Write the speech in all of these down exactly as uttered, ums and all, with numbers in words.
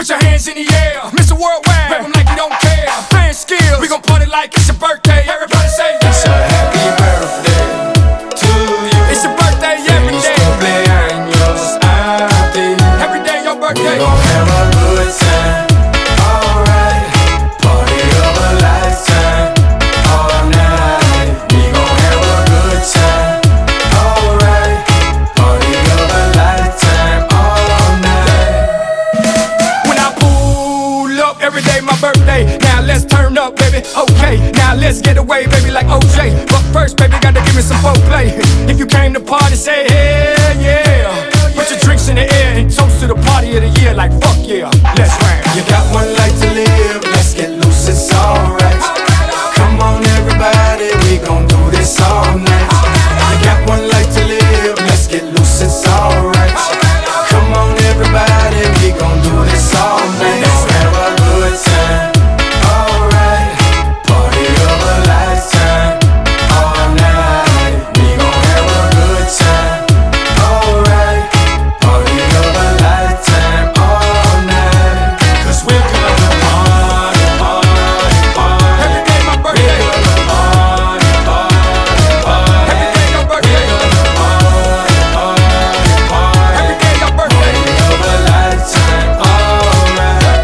Put your hands in the air, Mister Worldwide, rap 'em like you don't care. Playing skills, we gon' party like it's your birthday. Everybody say yeah. It's a happy birthday to you. It's your birthday every day. Cumpleaños a ti. Every day your birthday. We gon' have a good time, alright. Party of a lifetime, all night. We gon' have a good time, alright. Party of a lifetime, all night. When I pull up, every day my birthday. Now let's turn up, baby, okay. Now let's get away, baby, like O J. But first, baby, gotta give me some foreplay. If you came to party, say hell yeah. Put your drinks in the air and toast to the party of the year, like fuck yeah. Let's rap. You got one life to live, let's get loose, it's alright. Come on everybody, we gon' do this all night. You got one life to live, let's get loose, it's alright. Come on everybody, we gon' do this all night. Let's have a good time, alright. Party of a lifetime, all night. We gon' have a good time, alright. Party of a lifetime, all night. Cause we're gonna party, party, party. Every day my birthday. We're gonna party, party, party. Every day your birthday. We're gonna party, party, party. Every day your birthday. Party of a lifetime, alright.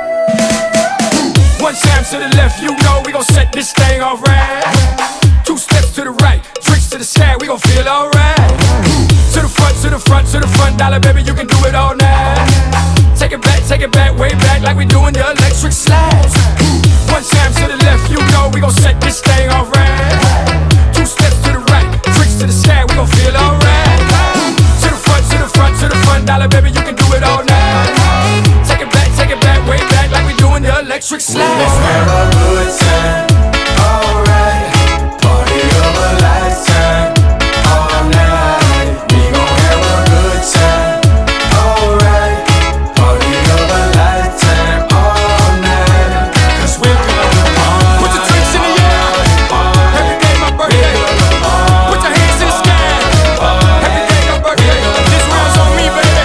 One time to the left, you know we gon' set this thing alright. Two steps to the right, drinks to the sky, we gon' feel alright. To the front, to the front, to the front, dollar baby, you can do it all night. Take it back, take it back, way back, like we doing the electric slide. One time to the left, you know we gon' set this thing alright. Two steps to the right, drinks to the sky, we gon' feel alright. To the front, to the front, to the front, dollar baby, you can do it all night. Take it back, take it back, way back, like we doing the electric slide. Let's have a good time, alright. Party of a lifetime, all night. We gon' have a good time, alright. Party of a lifetime, all night. Cause we're gonna party. Put your drinks in the air. Every day my birthday. Put your hands in the sky. Every day your birthday. This round's on me, baby.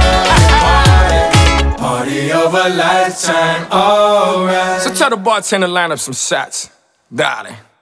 Party of a lifetime, alright. So tell the bartender to line up some shots, darling.